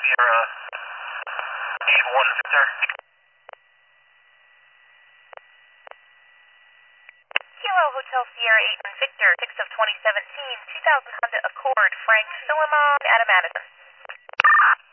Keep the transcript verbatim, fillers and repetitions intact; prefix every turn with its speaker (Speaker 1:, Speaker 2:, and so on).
Speaker 1: Sierra eight one Victor.
Speaker 2: Kilo Hotel Sierra eight one Victor, six of twenty seventeen, two thousand Honda Accord, Frank Philemon, Adam Addison.